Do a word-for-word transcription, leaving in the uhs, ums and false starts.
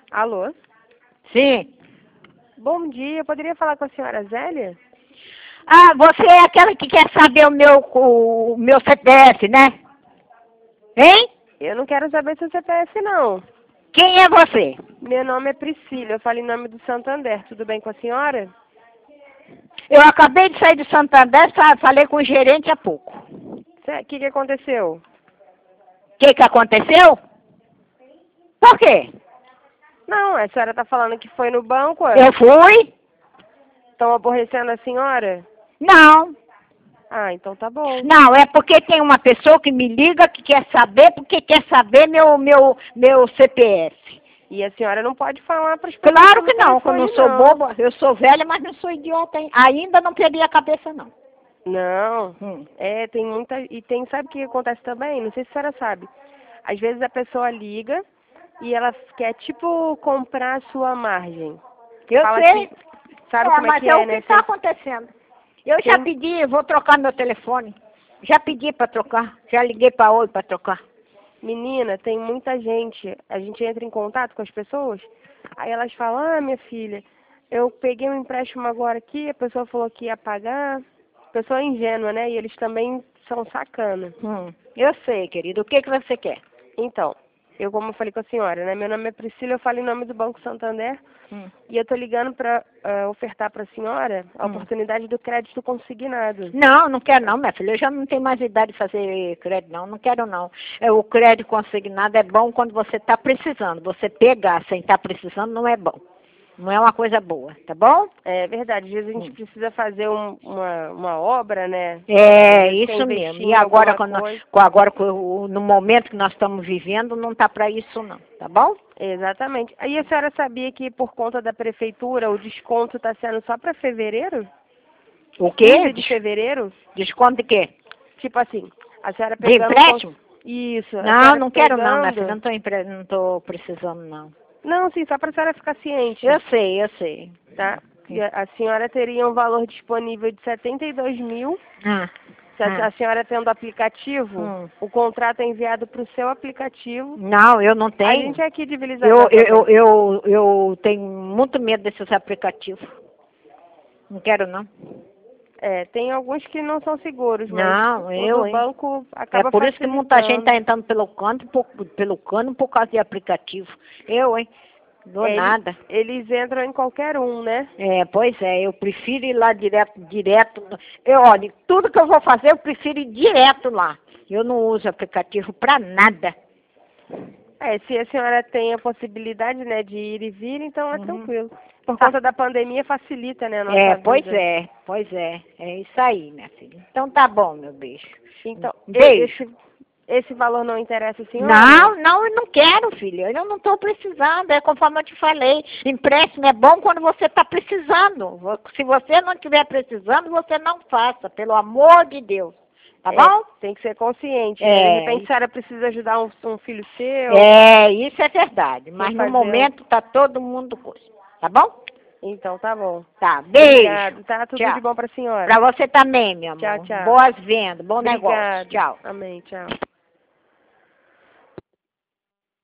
Alô? Sim. Bom dia, eu poderia falar com a senhora Zélia? Ah, você é aquela que quer saber o meu, o meu C P F, né? Hein? Eu não quero saber seu C P F, não. Quem é você? Meu nome é Priscila, eu falo em nome do Santander. Tudo bem com a senhora? Eu acabei de sair de Santander, fa- falei com o gerente há pouco. O que, que aconteceu? O que, que aconteceu? Por quê? Não, a senhora tá falando que foi no banco, Eu fui? estão aborrecendo a senhora? Não. Ah, então tá bom. Não, é porque tem uma pessoa que me liga que quer saber, porque quer saber meu, meu, meu C P F. E a senhora não pode falar para as pessoas Claro que no não, que eu não telefone, sou não. boba, eu sou velha, mas não sou idiota, hein? Ainda não perdi a cabeça, não. Não, Hum. é, tem muita... E tem, sabe o que acontece também? Não sei se a senhora sabe. Às vezes a pessoa liga e ela quer, tipo, comprar a sua margem. Eu Fala sei. que... Sabe É, como é mas que é é, o que né? está Tem- acontecendo. Eu já tem- pedi, vou trocar meu telefone. Já pedi para trocar. Já liguei para Oi para trocar. Menina, tem muita gente. A gente entra em contato com as pessoas, aí elas falam, ah, minha filha, eu peguei um empréstimo agora aqui, a pessoa falou que ia pagar. Pessoa ingênua, né? E eles também são sacana. Hum, eu sei, querido. O que, que você quer? Então, eu como eu falei com a senhora, né? Meu nome é Priscila, eu falo em nome do Banco Santander. Hum, E eu tô ligando para ofertar para a senhora a hum. oportunidade do crédito consignado. Não, não quero não, minha filha. Eu já não tenho mais idade de fazer crédito, não. Não quero, não. É, o crédito consignado é bom quando você está precisando. Você pegar sem estar precisando não é bom. Não é uma coisa boa, tá bom? É verdade, às vezes a gente Hum. precisa fazer um- uma, uma obra, né? Às É, vezes quer isso investir mesmo. E em agora, alguma quando, coisa. com- agora com o- no momento que nós estamos vivendo, não tá para isso, não. Tá bom? Exatamente. Aí a senhora sabia que por conta da prefeitura o desconto está sendo só para fevereiro? O quê? quinze de Des- fevereiro? Desconto de quê? Tipo assim, a senhora De pegando... cons- empréstimo? Isso, a Não, senhora não quero não, minha pegando... filha. Não tô, empre... não tô precisando, não. Não, sim, só para a senhora ficar ciente, Eu sei, eu sei. tá? E a a senhora teria um valor disponível de setenta e dois mil. Ah, Se a, ah. a senhora tendo aplicativo, Hum. o contrato é enviado para o seu aplicativo. Não, eu não A tenho. gente é aqui de Vila Eu, Isabel eu, também. eu, eu, eu tenho muito medo desses aplicativos. Não quero, não. É, tem alguns que não são seguros, mas Não, o eu, do hein. banco É acaba por isso que muita gente está facilitando. entrando pelo canto, por, pelo cano por causa de aplicativo. Eu, hein? Dou É, ele- nada. eles entram em qualquer um, né? É, pois é, eu prefiro ir lá direto, direto. Eu, olha, tudo que eu vou fazer, eu prefiro ir direto lá. Eu não uso aplicativo para nada. É, se a senhora tem a possibilidade, né, de ir e vir, então é Uhum. tranquilo. Por Tá. conta da pandemia facilita, né, a nossa É, vida. pois é, pois é. É isso aí, minha filha. Então tá bom, meu beijo. Então, e- Beijo. esse, esse valor não interessa a senhora? Não, não, eu não quero, filha. Eu não estou precisando. É conforme eu te falei. Empréstimo é bom quando você está precisando. Se você não estiver precisando, você não faça, pelo amor de Deus. Tá É, bom? tem que ser consciente, É, né? De repente a senhora precisa ajudar um, um filho seu. É, isso é verdade. Mas no fazer momento tá todo mundo coisa. Tá bom? Então tá bom. Tá. Beijo. Obrigado, tá? Tudo Tchau. de bom pra senhora. Pra você também, meu amor. Tchau, tchau. Boas vendas, bom negócio. Obrigado. Tchau. Amém, tchau.